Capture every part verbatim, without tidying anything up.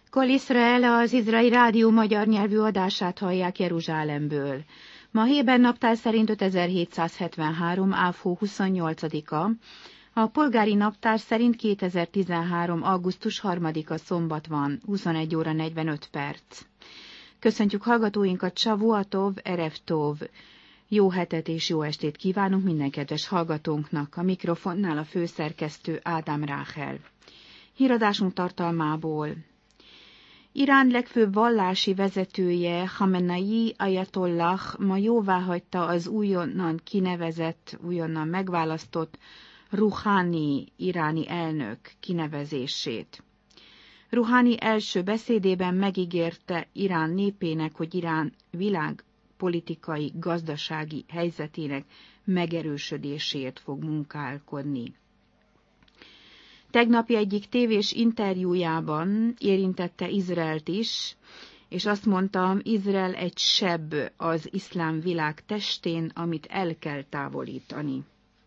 Kol Izrael, az Izraeli Rádió magyar nyelvű adását hallják Jeruzsálemből. Ma Héber naptár szerint ötezer-hétszázhetvenhárom. áv-hó huszonnyolcadika, a polgári naptár szerint kétezer-tizenhárom. augusztus harmadika szombat van, huszonegy óra negyvenöt perc. Köszöntjük hallgatóinkat, Savuatov, Erev Tov. Jó hetet és jó estét kívánunk minden kedves hallgatónknak. A mikrofonnál a főszerkesztő Ádám Ráhel. Híradásunk tartalmából. Irán legfőbb vallási vezetője, Khamenei Ayatollah ma jóváhagyta az újonnan kinevezett, újonnan megválasztott Rouhani iráni elnök kinevezését. Rouhani első beszédében megígérte Irán népének, hogy Irán világpolitikai, gazdasági helyzetének megerősödéséért fog munkálkodni. Tegnapi egyik tévés interjújában érintette Izraelt is, és azt mondta, Izrael egy seb az iszlám világ testén, amit el kell távolítani.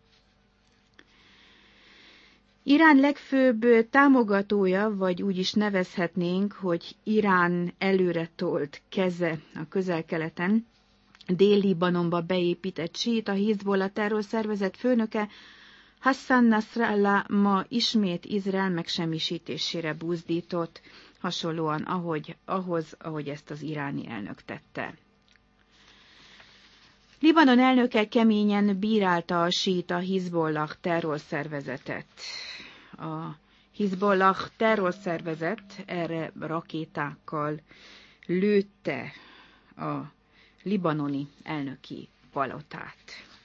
Irán legfőbb támogatója, vagy úgy is nevezhetnénk, hogy Irán előretolt keze a Közel-Keleten, Dél-Libanonba beépített síita Hizbollah terrorszervezet főnöke, Hassan Nasrallah ma ismét Izrael megsemmisítésére buzdított, hasonlóan ahogy, ahhoz, ahogy ezt az iráni elnök tette. Libanon elnöke keményen bírálta a síita Hizbollah terrorszervezetet. A Hizbollah terrorszervezet erre rakétákkal lőtte a libanoni elnöki palotát.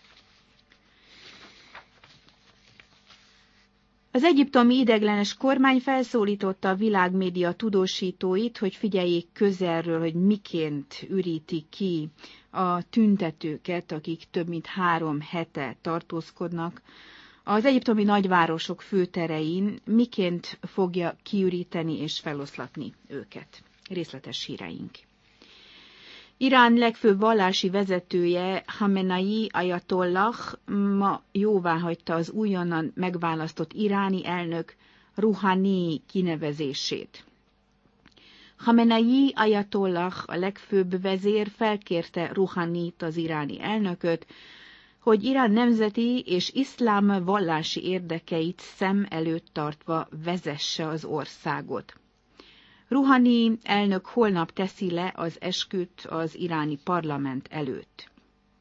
Az egyiptomi ideiglenes kormány felszólította a világmédia tudósítóit, hogy figyeljék közelről, hogy miként ürítik ki a tüntetőket, akik több mint három hete tartózkodnak az egyiptomi nagyvárosok főterein, miként fogja kiüríteni és feloszlatni őket. Részletes híreink. Irán legfőbb vallási vezetője, Khamenei Ayatollah ma jóváhagyta az újonnan megválasztott iráni elnök Rouhani kinevezését. Khamenei Ayatollah, a legfőbb vezér, felkérte Rouhanit, az iráni elnököt, hogy Irán nemzeti és iszlám vallási érdekeit szem előtt tartva vezesse az országot. Rouhani elnök holnap teszi le az esküt az iráni parlament előtt.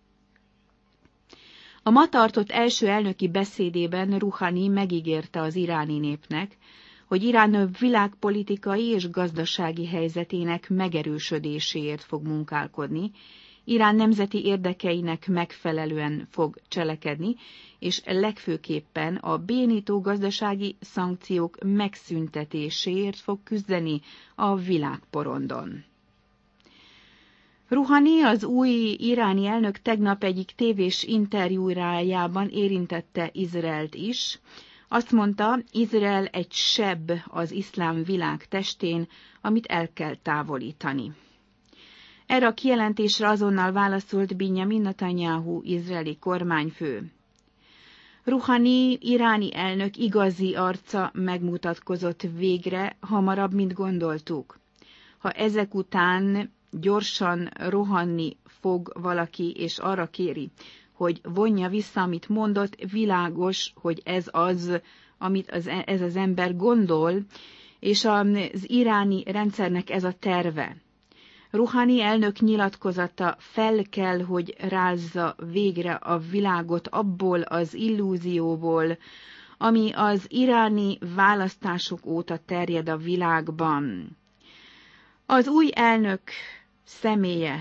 A ma tartott első elnöki beszédében Rouhani megígérte az iráni népnek, hogy Irán világpolitikai és gazdasági helyzetének megerősödéséért fog munkálkodni, Irán nemzeti érdekeinek megfelelően fog cselekedni, és legfőképpen a bénító gazdasági szankciók megszüntetéséért fog küzdeni a világporondon. Rouhani, az új iráni elnök tegnap egyik tévés interjújájában érintette Izraelt is. Azt mondta, Izrael egy seb az iszlám világ testén, amit el kell távolítani. Erre a kijelentésre azonnal válaszolt Binyamin Netanyahu, izraeli kormányfő. Rouhani iráni elnök igazi arca megmutatkozott végre, hamarabb, mint gondoltuk. Ha ezek után gyorsan rohanni fog valaki, és arra kéri, hogy vonja vissza, amit mondott, világos, hogy ez az, amit az, ez az ember gondol, és az iráni rendszernek ez a terve. Rouhani elnök nyilatkozata fel kell, hogy rázza végre a világot abból az illúzióból, ami az iráni választások óta terjed a világban. Az új elnök személye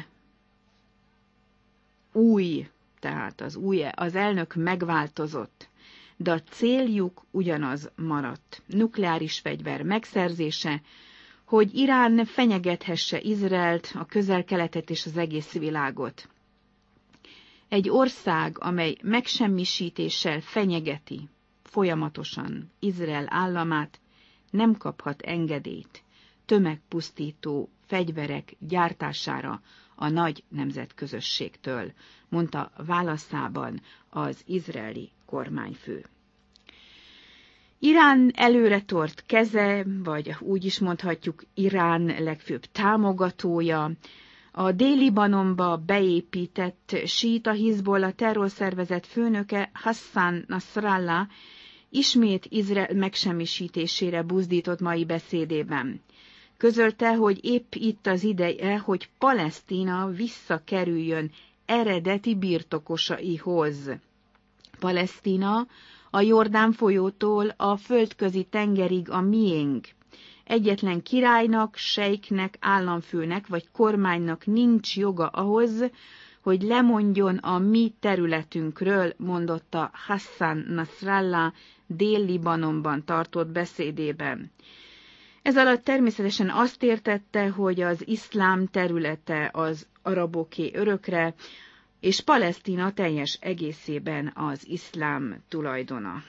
új, tehát az új, az elnök megváltozott, de a céljuk ugyanaz maradt. Nukleáris fegyver megszerzése, hogy Irán fenyegethesse Izraelt, a Közel-Keletet és az egész világot. Egy ország, amely megsemmisítéssel fenyegeti folyamatosan Izrael államát, nem kaphat engedélyt tömegpusztító fegyverek gyártására a nagy nemzetközösségtől, mondta válaszában az izraeli kormányfő. Irán előre tort keze, vagy úgy is mondhatjuk Irán legfőbb támogatója, a Dél-Libanonba beépített síita Hizbollah terrorszervezet főnöke Hassan Nasrallah ismét Izrael megsemmisítésére buzdított mai beszédében. Közölte, hogy épp itt az ideje, hogy Palesztina visszakerüljön eredeti birtokosaihoz. Palesztina a Jordán folyótól a földközi tengerig a miénk. Egyetlen királynak, sejknek, államfőnek vagy kormánynak nincs joga ahhoz, hogy lemondjon a mi területünkről, mondotta Hassan Nasrallah Dél-Libanonban tartott beszédében. Ez alatt természetesen azt értette, hogy az iszlám területe az araboké örökre, és Palesztina teljes egészében az iszlám tulajdona.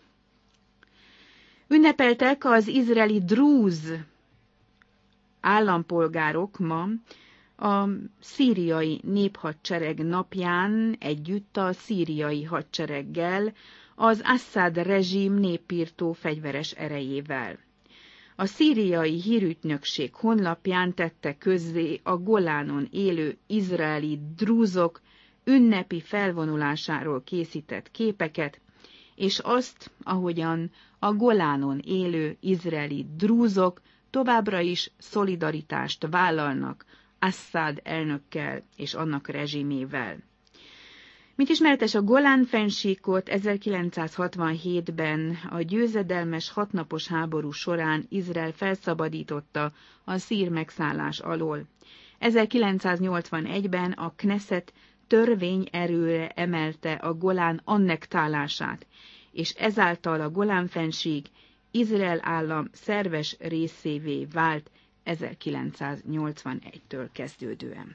Ünnepeltek az izraeli drúz állampolgárok ma a szíriai néphadsereg napján együtt a szíriai hadsereggel, az Assad rezsim népirtó fegyveres erejével. A szíriai hírügynökség honlapján tette közzé a Golánon élő izraeli drúzok ünnepi felvonulásáról készített képeket, és azt, ahogyan a Golánon élő izraeli drúzok továbbra is szolidaritást vállalnak Assad elnökkel és annak rezsimével. Mint ismeretes, a Golán-fennsíkot ezerkilencszázhatvanhétben a győzedelmes hatnapos háború során Izrael felszabadította a szír megszállás alól. ezerkilencszáznyolcvanegyben a Knesset törvény erőre emelte a Golán annektálását, és ezáltal a Golán-fennsík Izrael állam szerves részévé vált ezerkilencszáznyolcvanegytől kezdődően.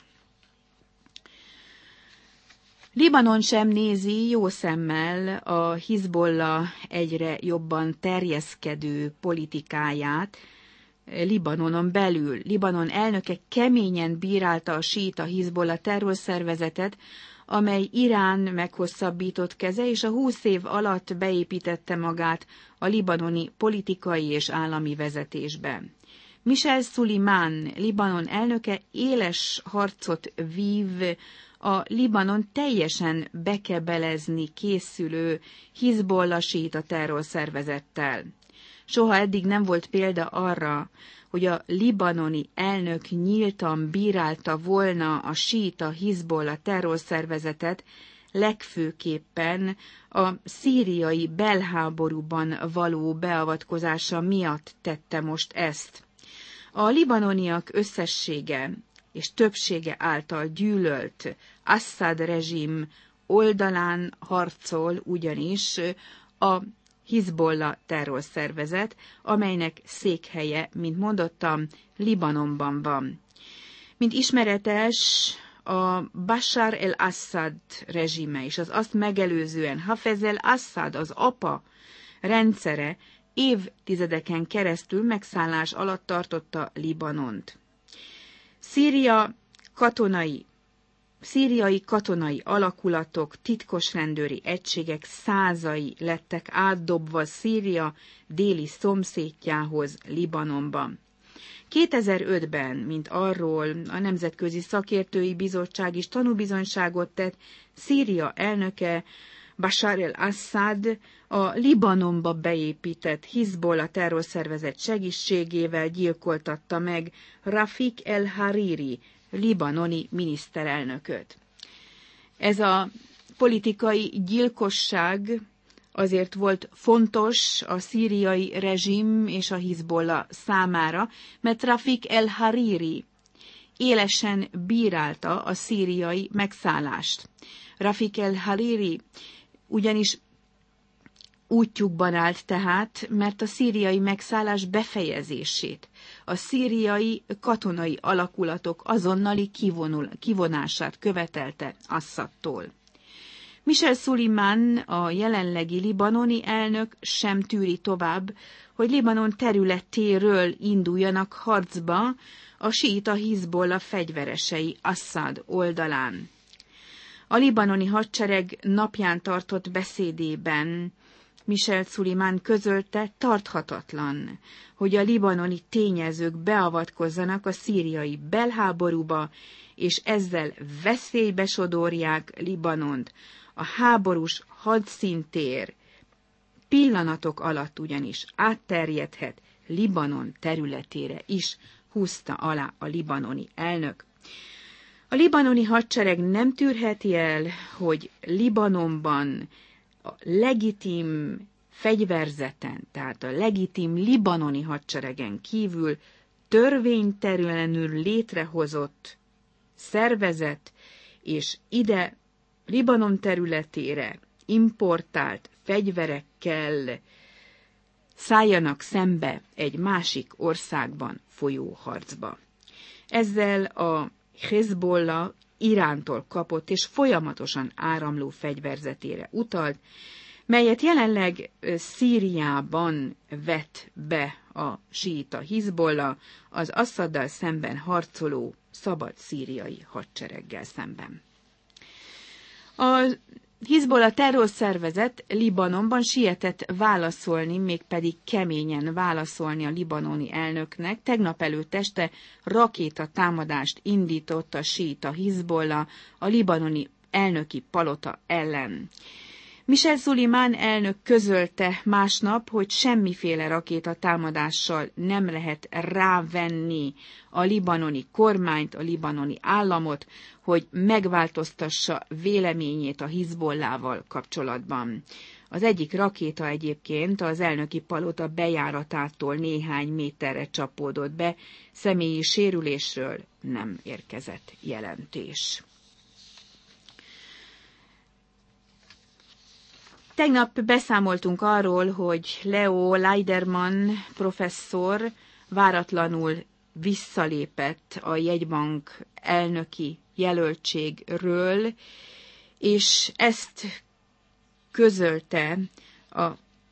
Libanon sem nézi jó szemmel a Hizbollah egyre jobban terjeszkedő politikáját Libanonon belül. Libanon elnöke keményen bírálta a síita Hizbollah terrorszervezetet, amely Irán meghosszabbított keze, és a húsz év alatt beépítette magát a libanoni politikai és állami vezetésbe. Michel Suleiman, Libanon elnöke éles harcot vív a Libanon teljesen bekebelezni készülő Hizbollah síita terrorszervezettel. Soha eddig nem volt példa arra, hogy a libanoni elnök nyíltan bírálta volna a síita Hizbollah terrorszervezetet, legfőképpen a szíriai belháborúban való beavatkozása miatt tette most ezt. A libanoniak összessége és többsége által gyűlölt Assad rezsim oldalán harcol ugyanis a Hizbollah terrorszervezet, amelynek székhelye, mint mondottam, Libanonban van. Mint ismeretes, a Bashar el-Assad rezsime és az azt megelőzően Hafez el-Assad, az apa rendszere évtizedeken keresztül megszállás alatt tartotta Libanont. Szíria katonai, szíriai katonai alakulatok, titkos rendőri egységek százai lettek átdobva Szíria déli szomszédjához, Libanonban. kétezer-ötben, mint arról a Nemzetközi Szakértői Bizottság is tanúbizonyságot tett, Szíria elnöke Bashar el-Assad a Libanonba beépített Hizbollah terrorszervezet segítségével gyilkoltatta meg Rafik el-Hariri, libanoni miniszterelnököt. Ez a politikai gyilkosság azért volt fontos a szíriai rezsim és a Hizbollah számára, mert Rafik el-Hariri élesen bírálta a szíriai megszállást. Rafik el-Hariri ugyanis útjukban állt tehát, mert a szíriai megszállás befejezését, a szíriai katonai alakulatok azonnali kivonul, kivonását követelte Assadtól. Michel Suleiman, a jelenlegi libanoni elnök sem tűri tovább, hogy Libanon területéről induljanak harcba a síita Hizbollah fegyveresei Assad oldalán. A libanoni hadsereg napján tartott beszédében Michel Suleiman közölte, tarthatatlan, hogy a libanoni tényezők beavatkozzanak a szíriai belháborúba, és ezzel veszélybe sodorják Libanont. A háborús hadszintér pillanatok alatt ugyanis átterjedhet Libanon területére is, húzta alá a libanoni elnök. A libanoni hadsereg nem tűrheti el, hogy Libanonban a legitim fegyverzeten, tehát a legitim libanoni hadseregen kívül törvénytelenül létrehozott szervezet, és ide Libanon területére importált fegyverekkel szálljanak szembe egy másik országban folyó harcba. Ezzel a Hezbollah Irántól kapott és folyamatosan áramló fegyverzetére utalt, melyet jelenleg Szíriában vet be a síita Hezbollah az Assaddal szemben harcoló szabad szíriai hadsereggel szemben. A Hezbollah terrorszervezet Libanonban sietett válaszolni, mégpedig keményen válaszolni a libanoni elnöknek. Tegnap előtt este rakéta támadást indított a síita Hezbollah a libanoni elnöki palota ellen. Michel Suleiman elnök közölte másnap, hogy semmiféle rakéta támadással nem lehet rávenni a libanoni kormányt, a libanoni államot, hogy megváltoztassa véleményét a Hezbollahval kapcsolatban. Az egyik rakéta egyébként az elnöki palota bejáratától néhány méterre csapódott be, személyi sérülésről nem érkezett jelentés. Tegnap beszámoltunk arról, hogy Leo Leiderman professzor váratlanul visszalépett a jegybank elnöki jelöltségről, és ezt közölte a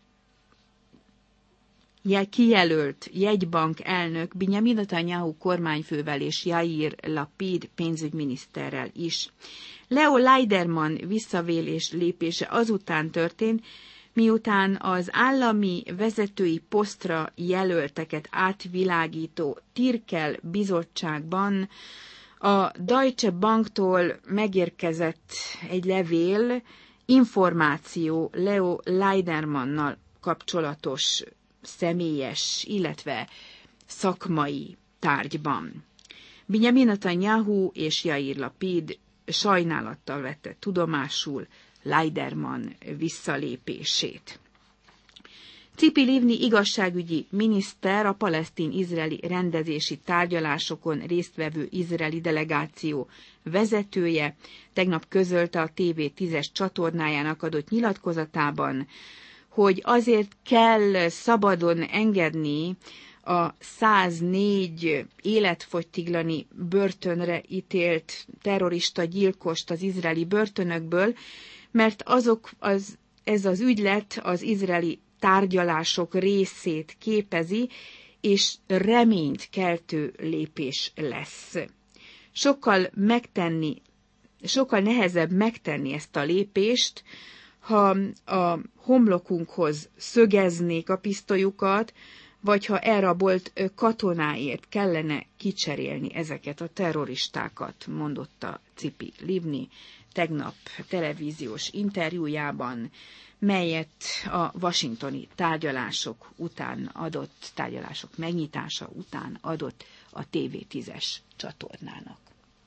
kijelölt jegybank elnök Benjamin Netanyahu kormányfővel és Yair Lapid pénzügyminiszterrel is. Leo Leiderman visszavélés lépése azután történt, miután az állami vezetői posztra jelölteket átvilágító Tirkel bizottságban a Deutsche Banktól megérkezett egy levél, információ Leo Leidermannal kapcsolatos személyes, illetve szakmai tárgyban. Benjamin Netanyahu és Yair Lapid sajnálattal vette tudomásul Leiderman visszalépését. Tzipi Livni igazságügyi miniszter, a palesztin-izraeli rendezési tárgyalásokon résztvevő izraeli delegáció vezetője tegnap közölte a té vé tízes csatornájának adott nyilatkozatában, hogy azért kell szabadon engedni a száznégy életfogytiglani börtönre ítélt terrorista gyilkost az izraeli börtönökből, mert azok az, ez az ügylet az izraeli tárgyalások részét képezi, és reményt keltő lépés lesz. Sokkal megtenni, sokkal nehezebb megtenni ezt a lépést, ha a homlokunkhoz szögeznék a pisztolyukat, vagy ha elrabolt katonáért kellene kicserélni ezeket a terroristákat, mondotta Tzipi Livni tegnap televíziós interjújában, melyet a washingtoni tárgyalások után adott, tárgyalások megnyitása után adott a té vé tízes csatornának.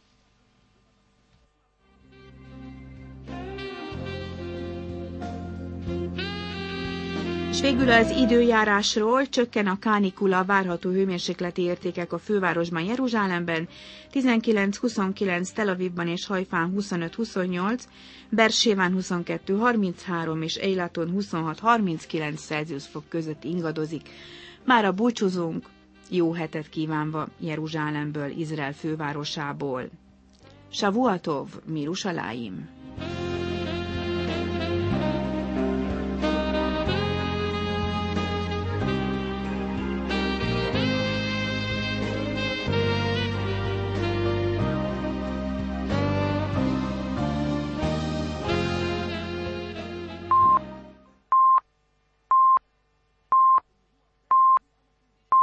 És végül az időjárásról: csökken a kánikula, várható hőmérsékleti értékek a fővárosban, Jeruzsálemben, tizenkilenc-huszonkilenc, Tel Avivban és Hajfán huszonöt-huszonnyolc, Bersében huszonkettő harminchárom és Eilaton huszonhat harminckilenc Celsius fok között ingadozik. Mára búcsúzunk, jó hetet kívánva Jeruzsálemből, Izrael fővárosából. Shavuatov, Mirushalayim.